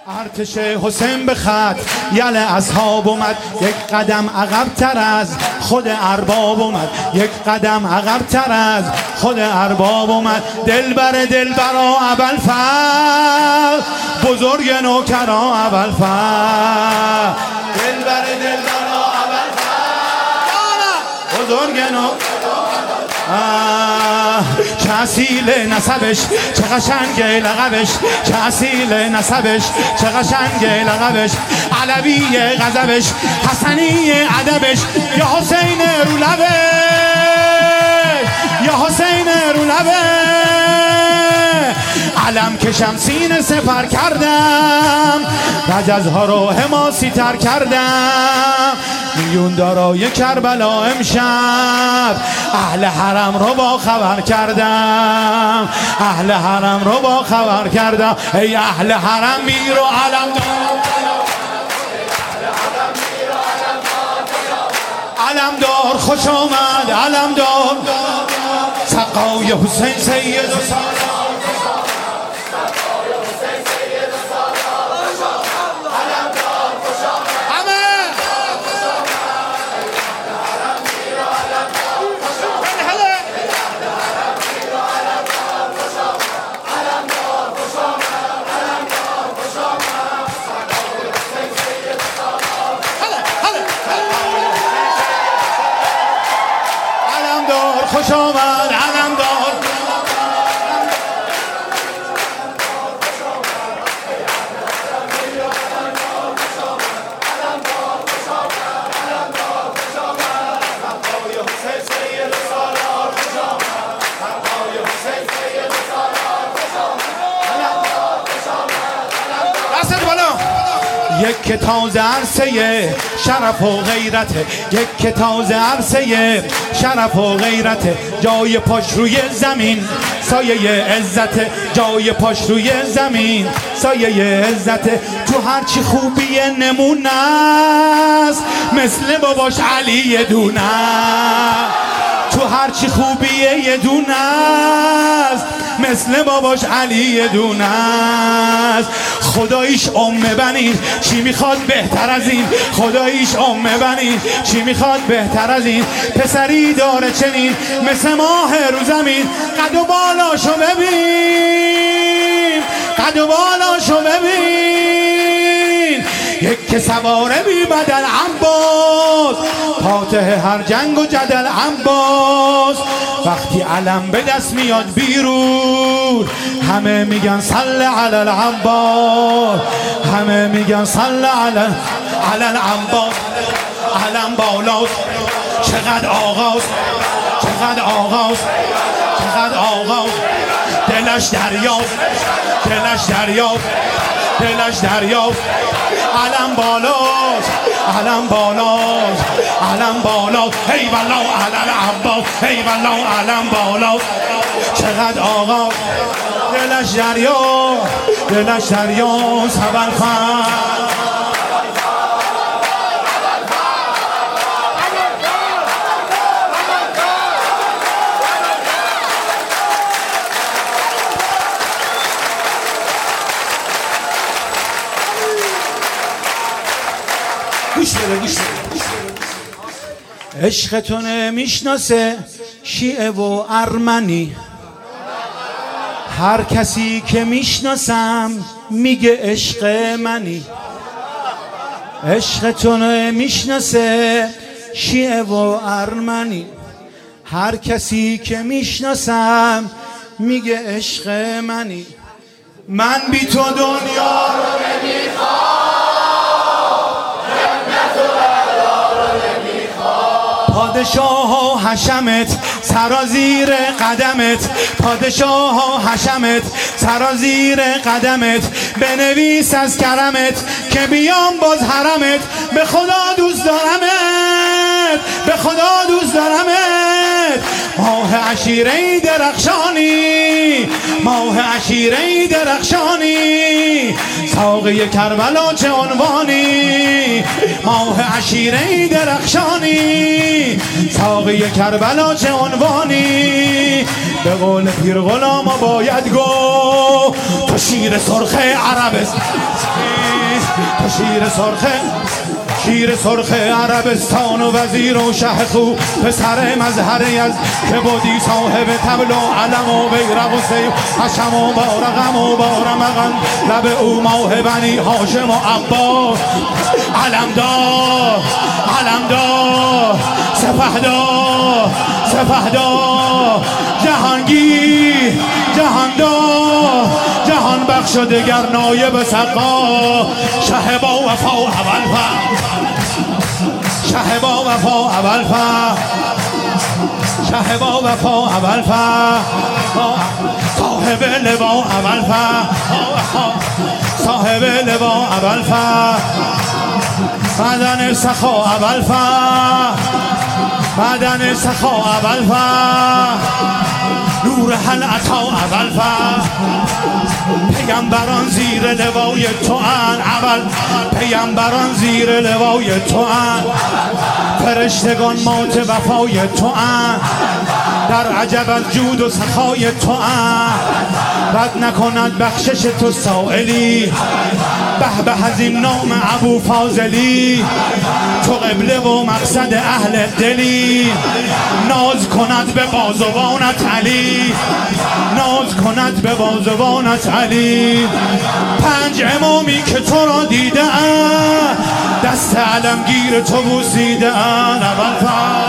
ارتش حسین به خط یل اصحاب اومد، یک قدم عقب‌تر از خود ارباب اومد، یک قدم عقب‌تر از خود ارباب اومد. دلبرا ابوالفضل، بزرگ نوکرا ابوالفضل. دلبرا ابوالفضل، بزرگ نوکرا. چه اصیل نسبش، چه قشنگ لقبش، چه اصیل نسبش، چه قشنگ لقبش. علوی غضبش، حسنی ادبش، یا حسین رو لبش، یا حسین رو لبش. علم کشم سینه سپر کردم، رجزها رو حماسی تر کردم. میلیون دارای کربلا امشب اهل حرم رو با خبر کردم، اهل حرم رو با خبر کردم. ای اهل حرم میر و علم دار، علم دار خوش آمد، علم دار. سقای حسین سید و سالار، خوش آمد، علم دار. یک که تازه عرصه شرف و غیرته، یک که تازه عرصه شرف و غیرته. جای پاش روی زمین سایه عزته، جای پاش روی زمین سایه عزته. تو هرچی خوبی نمونه است، مثل باباش علی دونه. تو هرچی خوبی یه دونه است، مثل باباش علی دونه است. خداییش بنی، چی میخواد بهتر از این؟ خداییش بنی، چی میخواد بهتر از این؟ پسری داره چنین مثل ماه رو زمین. قد و بالاشو ببین، قد و بالاشو ببین. یک که سواره بی بدل عباس، فاتح هر جنگ و جدل عباس. وقتی علم به دست میاد بیرون، همه میگن صل علی العباس، همه میگن صل علی العباس. علم بالاست، چقدر آغاز، چقدر آغاز، چقدر آغاز. دلش دریاست، دلش دریاست، دلش دریاست. علم بالاست، علم بالاست، علم بالاست. ای والله علی العباس، ای والله علم بالاست. چقدر آغاز، دلش دریاست، دلش دریاست. ابوالفضل عشق تو نمیشناسه شیعه و ارمنی، هر کسی که میشناسم میگه عشق منی. عشق تو نمیشناسه شیعه و ارمنی، هر کسی که میشناسم میگه عشق منی. من بی تو دنیا رو نمیخوام، پادشاه ها حشمت سرازیر قدمت، پادشاه ها حشمت سرازیر قدمت. بنویس از کرمت که بیام باز حرمت. به خدا دوست دارمت، به خدا دوست دارمت. ماه عشیره درخشانی، ماه عشیره درخشانی. ساقی کربلا چه عنوانی، ماه عشیره درخشانی. ساقی کربلا چه عنوانی. به قول پیر غلام باید گفت تو شیر سرخ عربستان. تو شیر سرخ عربستان و وزیر و شه خوب پسر مظهر از که بودی صاحب طبل و علم و بیرق و سیف حشم و بارقم و بارمقم لب او ماه بنی هاشم و عباس علمدار سپهدار جهانگیر جهان بخش و دگر نایب سقا شه با وفا اول صاحب لوا اول بدن سخا اول نور حل عطا اول پیامبران زیر لوای تو پیامبران زیر لوای تو فرشتگان مات وفای تو در عجب از جود و سخای تو رد نکند بخشش تو سائلی به از این نام ابو فاضلی تو قبله و مقصد اهل دلی ناز کند به بازوانت علی پنج امامی که تو را دیده دست علمگیر تو بوسیده اول